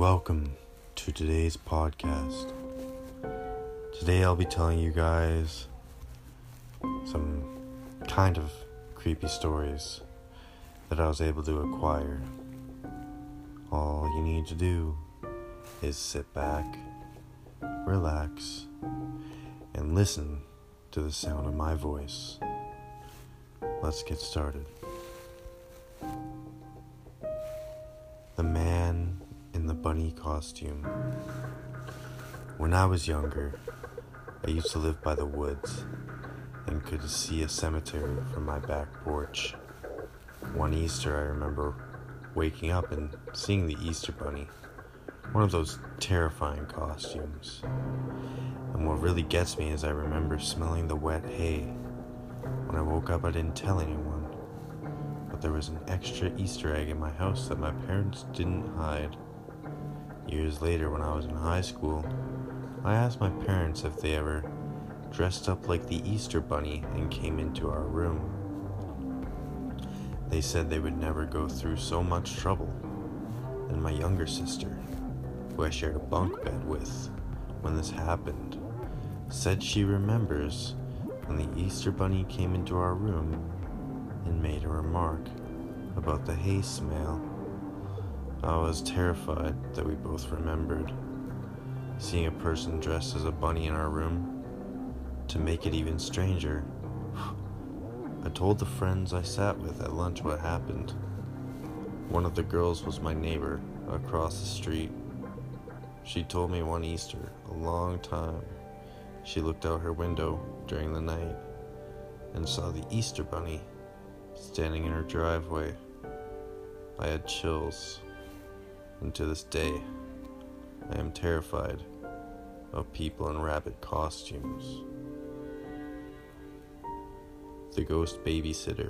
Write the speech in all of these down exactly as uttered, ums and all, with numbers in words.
welcome to today's podcast. Today I'll be telling you guys some kind of creepy stories that I was able to acquire. All you need to do is sit back, relax, and listen to the sound of my voice. Let's get started. The man in the bunny costume. When I was younger, I used to live by the woods and could see a cemetery from my back porch. One Easter, I remember waking up and seeing the Easter bunny, one of those terrifying costumes. And what really gets me is I remember smelling the wet hay. When I woke up, I didn't tell anyone, but there was an extra Easter egg in my house that my parents didn't hide. Years later, when I was in high school, I asked my parents if they ever dressed up like the Easter bunny and came into our room. They said they would never go through so much trouble. Then my younger sister, who I shared a bunk bed with when this happened, said she remembers when the Easter bunny came into our room and made a remark about the hay smell. I was terrified that we both remembered seeing a person dressed as a bunny in our room. To make it even stranger, I told the friends I sat with at lunch what happened. One of the girls was my neighbor across the street. She told me one Easter, a long time, she looked out her window during the night and saw the Easter bunny standing in her driveway. I had chills, and to this day, I am terrified of people in rabbit costumes. The ghost babysitter.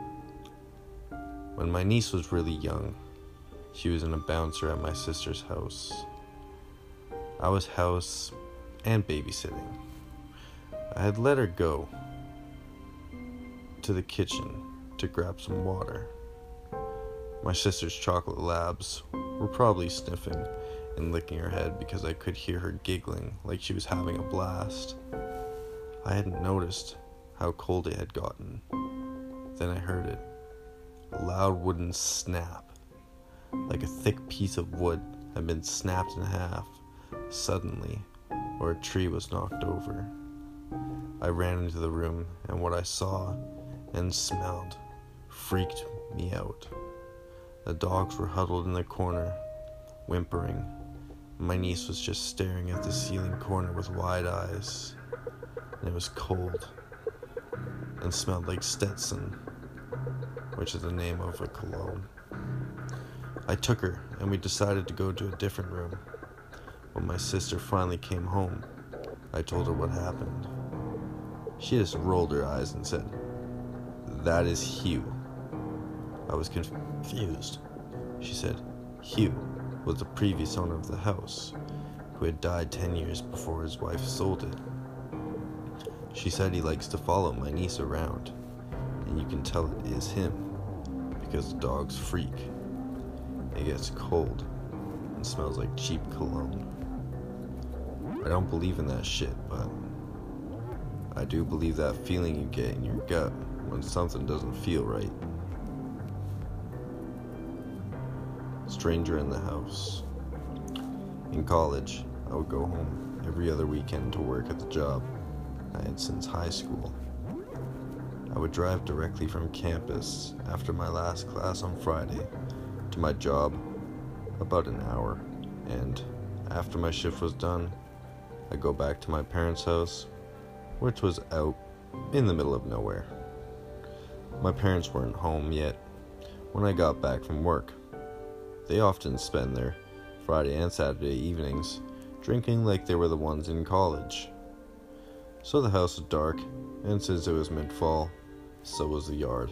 When my niece was really young, she was in a bouncer at my sister's house. I was house and babysitting. I had let her go to the kitchen to grab some water. My sister's chocolate labs were probably sniffing and licking her head because I could hear her giggling like she was having a blast. I hadn't noticed how cold it had gotten. Then I heard it. A loud wooden snap, like a thick piece of wood had been snapped in half suddenly, or a tree was knocked over. I ran into the room, and what I saw and smelled freaked me out. The dogs were huddled in the corner, whimpering. My niece was just staring at the ceiling corner with wide eyes, and it was cold and smelled like Stetson, which is the name of a cologne. I took her, and we decided to go to a different room. When my sister finally came home, I told her what happened. She just rolled her eyes and said, "That is Hugh." I was confused. She said, Hugh was the previous owner of the house, who had died ten years before his wife sold it. She said he likes to follow my niece around, and you can tell it is him, because the dogs freak. It gets cold and smells like cheap cologne. I don't believe in that shit, but I do believe that feeling you get in your gut when something doesn't feel right. Stranger in the house. In college, I would go home every other weekend to work at the job I had since high school. I would drive directly from campus after my last class on Friday to my job, about an hour, and after my shift was done, I'd go back to my parents' house, which was out in the middle of nowhere. My parents weren't home yet when I got back from work. They often spend their Friday and Saturday evenings drinking like they were the ones in college. So the house was dark, and since it was mid-fall, so was the yard.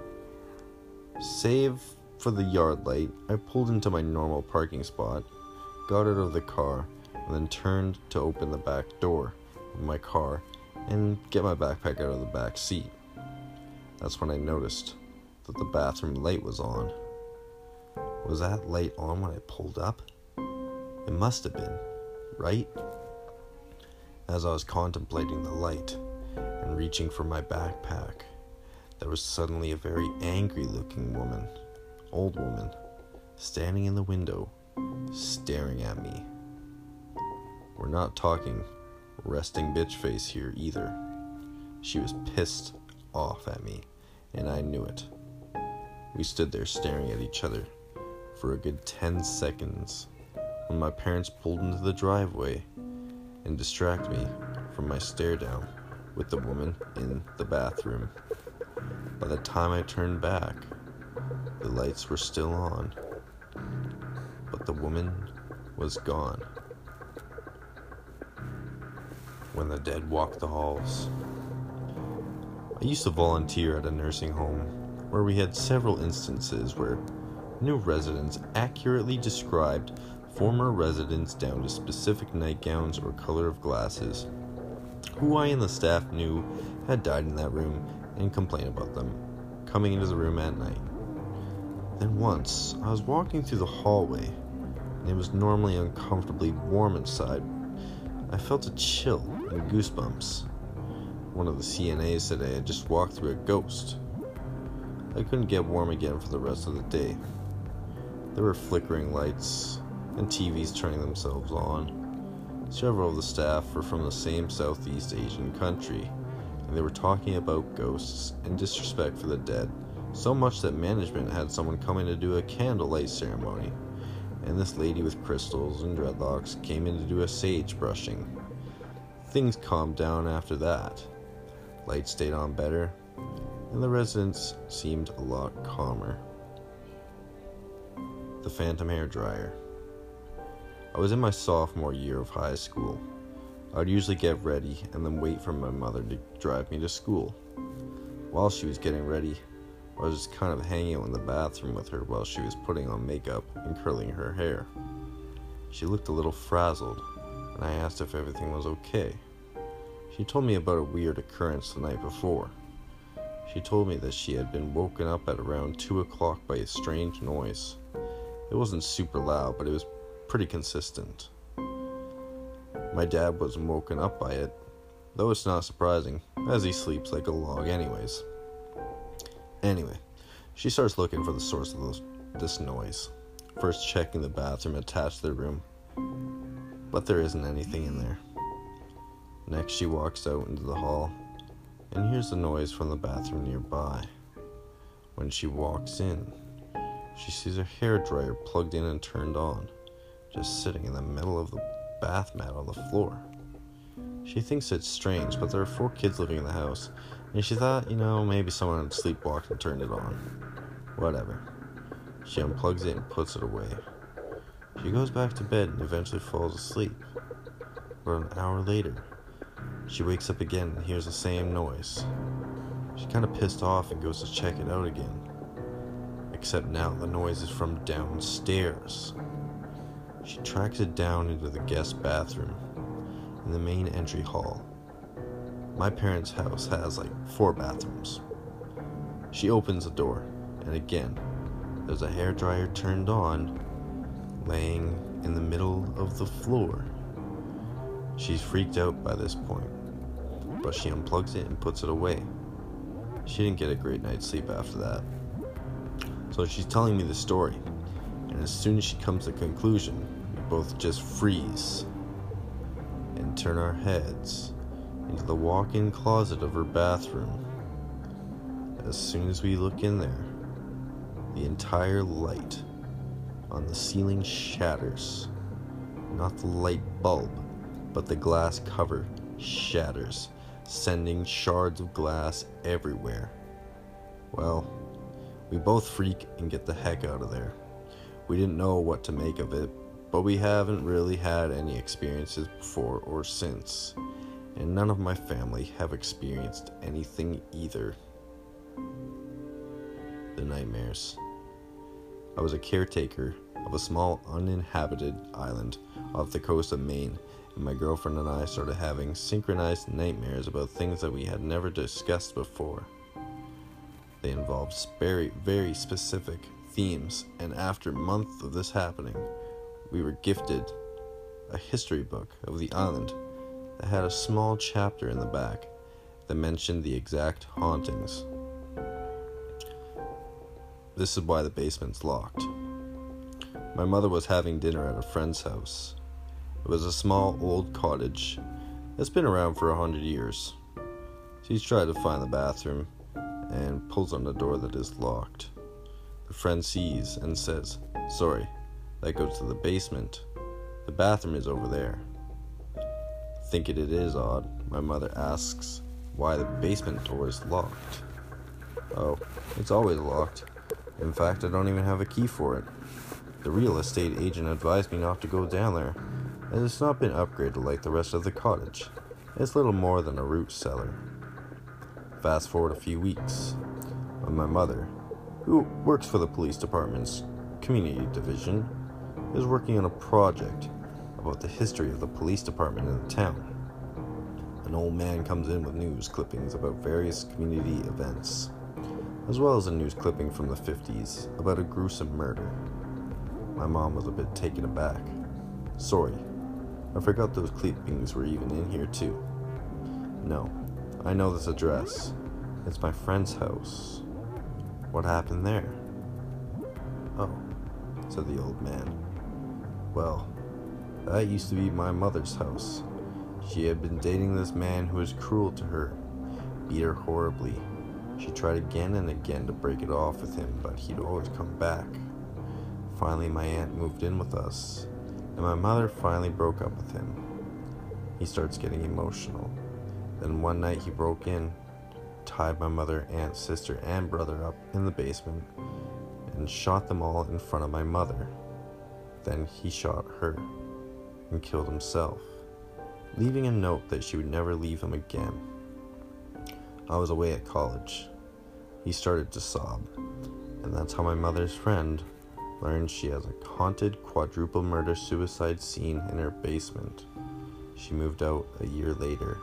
Save for the yard light, I pulled into my normal parking spot, got out of the car, and then turned to open the back door of my car and get my backpack out of the back seat. That's when I noticed that the bathroom light was on. Was that light on when I pulled up? It must have been, right? As I was contemplating the light and reaching for my backpack, there was suddenly a very angry-looking woman, old woman, standing in the window, staring at me. We're not talking resting bitch face here either. She was pissed off at me, and I knew it. We stood there staring at each other for a good ten seconds when my parents pulled into the driveway and distracted me from my stare down with the woman in the bathroom. By the time I turned back, the lights were still on, but the woman was gone. When the dead walk the halls. I used to volunteer at a nursing home where we had several instances where new residents accurately described former residents down to specific nightgowns or color of glasses, who I and the staff knew had died in that room, and complain about them coming into the room at night. Then once, I was walking through the hallway, and it was normally uncomfortably warm inside. I felt a chill and goosebumps. One of the C N As said I had just walked through a ghost. I couldn't get warm again for the rest of the day. There were flickering lights and T Vs turning themselves on. Several of the staff were from the same Southeast Asian country, and they were talking about ghosts and disrespect for the dead, so much that management had someone come in to do a candlelight ceremony, and this lady with crystals and dreadlocks came in to do a sage brushing. Things calmed down after that. Lights stayed on better, and the residents seemed a lot calmer. The phantom hair dryer. I was in my sophomore year of high school. I would usually get ready and then wait for my mother to drive me to school. While she was getting ready, I was just kind of hanging out in the bathroom with her while she was putting on makeup and curling her hair. She looked a little frazzled, and I asked if everything was okay. She told me about a weird occurrence the night before. She told me that she had been woken up at around two o'clock by a strange noise. It wasn't super loud, but it was pretty consistent. My dad wasn't woken up by it, though it's not surprising, as he sleeps like a log anyways. Anyway, she starts looking for the source of this, this noise, first checking the bathroom attached to the room, but there isn't anything in there. Next, she walks out into the hall and hears the noise from the bathroom nearby. When she walks in, she sees a hairdryer plugged in and turned on, just sitting in the middle of the bath mat on the floor. She thinks it's strange, but there are four kids living in the house, and she thought, you know, maybe someone had sleepwalked and turned it on. Whatever. She unplugs it and puts it away. She goes back to bed and eventually falls asleep. But an hour later, she wakes up again and hears the same noise. She's kind of pissed off and goes to check it out again. Except now the noise is from downstairs. She tracks it down into the guest bathroom in the main entry hall. My parents' house has like four bathrooms. She opens the door, and again, there's a hairdryer turned on, laying in the middle of the floor. She's freaked out by this point, but she unplugs it and puts it away. She didn't get a great night's sleep after that. So she's telling me the story, and as soon as she comes to the conclusion, we both just freeze and turn our heads into the walk-in closet of her bathroom. As soon as we look in there, the entire light on the ceiling shatters. Not the light bulb, but the glass cover shatters, sending shards of glass everywhere. Well, we both freak and get the heck out of there. We didn't know what to make of it, but we haven't really had any experiences before or since, and none of my family have experienced anything either. The nightmares. I was a caretaker of a small uninhabited island off the coast of Maine, and my girlfriend and I started having synchronized nightmares about things that we had never discussed before. They involved very, very specific themes, and after a month of this happening, we were gifted a history book of the island that had a small chapter in the back that mentioned the exact hauntings. This is why the basement's locked. My mother was having dinner at a friend's house. It was a small old cottage that's been around for a hundred years. She's tried to find the bathroom and pulls on the door that is locked. The friend sees and says, "Sorry, that goes to the basement. The bathroom is over there." Thinking it is odd, my mother asks why the basement door is locked. "Oh, it's always locked. In fact, I don't even have a key for it. The real estate agent advised me not to go down there, as it's not been upgraded like the rest of the cottage. It's little more than a root cellar." Fast forward a few weeks, when my mother, who works for the police department's community division, is working on a project about the history of the police department in the town. An old man comes in with news clippings about various community events, as well as a news clipping from the fifties about a gruesome murder. My mom was a bit taken aback. "Sorry, I forgot those clippings were even in here too." "No, I know this address. It's my friend's house." "What happened there?" "Oh," said the old man. "Well, that used to be my mother's house. She had been dating this man who was cruel to her, beat her horribly. She tried again and again to break it off with him, but he'd always come back. Finally, my aunt moved in with us, and my mother finally broke up with him. He starts getting emotional. Then one night he broke in, tied my mother, aunt, sister, and brother up in the basement, and shot them all in front of my mother. Then he shot her and killed himself, leaving a note that she would never leave him again. I was away at college." He started to sob, and that's how my mother's friend learned she has a haunted quadruple murder suicide scene in her basement. She moved out a year later.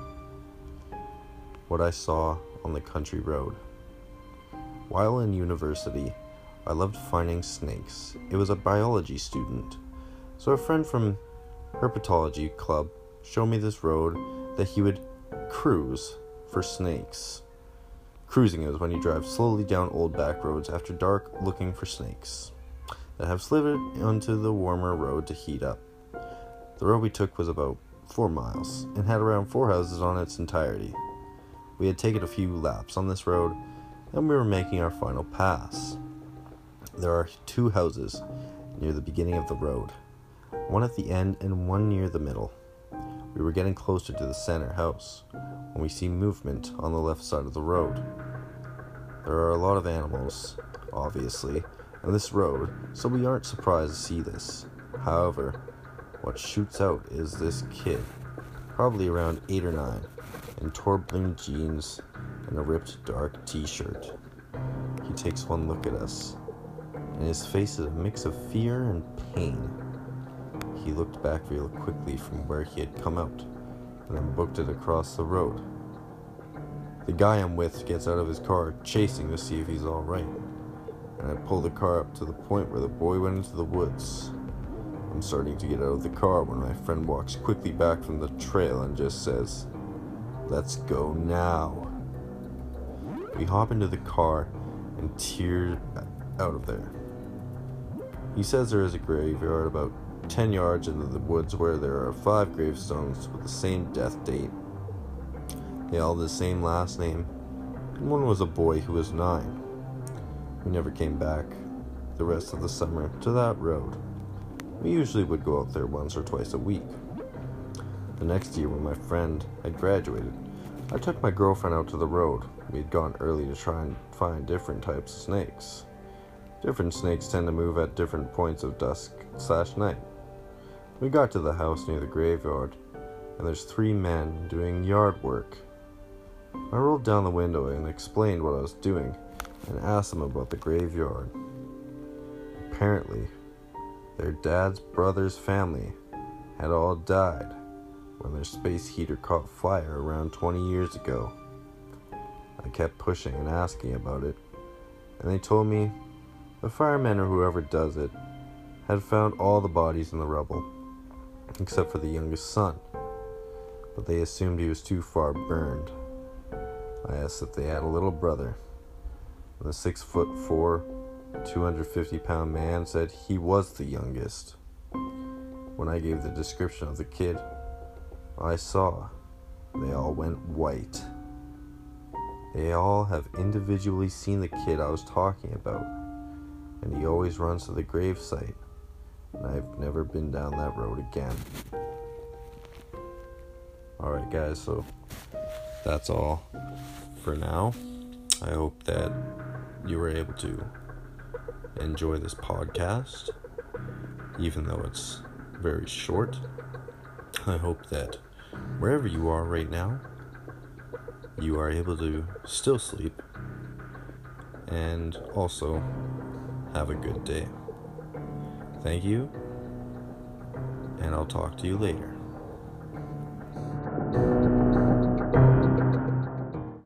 What I saw on the country road. While in university, I loved finding snakes. It was a biology student, so a friend from herpetology club showed me this road that he would cruise for snakes. Cruising is when you drive slowly down old back roads after dark looking for snakes that have slithered onto the warmer road to heat up. The road we took was about four miles and had around four houses on its entirety. We had taken a few laps on this road and we were making our final pass. There are two houses near the beginning of the road, one at the end and one near the middle. We were getting closer to the center house when we see movement on the left side of the road. There are a lot of animals, obviously, on this road, so we aren't surprised to see this. However, what shoots out is this kid, probably around eight or nine, in torn jeans and a ripped dark t-shirt. He takes one look at us, and his face is a mix of fear and pain. He looked back real quickly from where he had come out, and then booked it across the road. The guy I'm with gets out of his car, chasing to see if he's alright, and I pull the car up to the point where the boy went into the woods. I'm starting to get out of the car when my friend walks quickly back from the trail and just says, "Let's go now." We hop into the car and tear out of there. He says there is a graveyard about ten yards into the woods where there are five gravestones with the same death date. They all have the same last name, and one was a boy who was nine. We never came back the rest of the summer to that road. We usually would go out there once or twice a week. The next year when my friend had graduated, I took my girlfriend out to the road. We had gone early to try and find different types of snakes. Different snakes tend to move at different points of dusk slash night. We got to the house near the graveyard, and there's three men doing yard work. I rolled down the window and explained what I was doing, and asked them about the graveyard. Apparently, their dad's brother's family had all died when their space heater caught fire around twenty years ago. I kept pushing and asking about it, and they told me the firemen or whoever does it had found all the bodies in the rubble. except for the youngest son, but they assumed he was too far burned. I asked if they had a little brother, and the six foot four, two hundred fifty pound man said he was the youngest. When I gave the description of the kid, I saw they all went white. They all have individually seen the kid I was talking about, and he always runs to the gravesite, and I've never been down that road again. Alright guys, so that's all for now. I hope that you were able to enjoy this podcast, even though it's very short. I hope that wherever you are right now, you are able to still sleep and also have a good day. Thank you, and I'll talk to you later.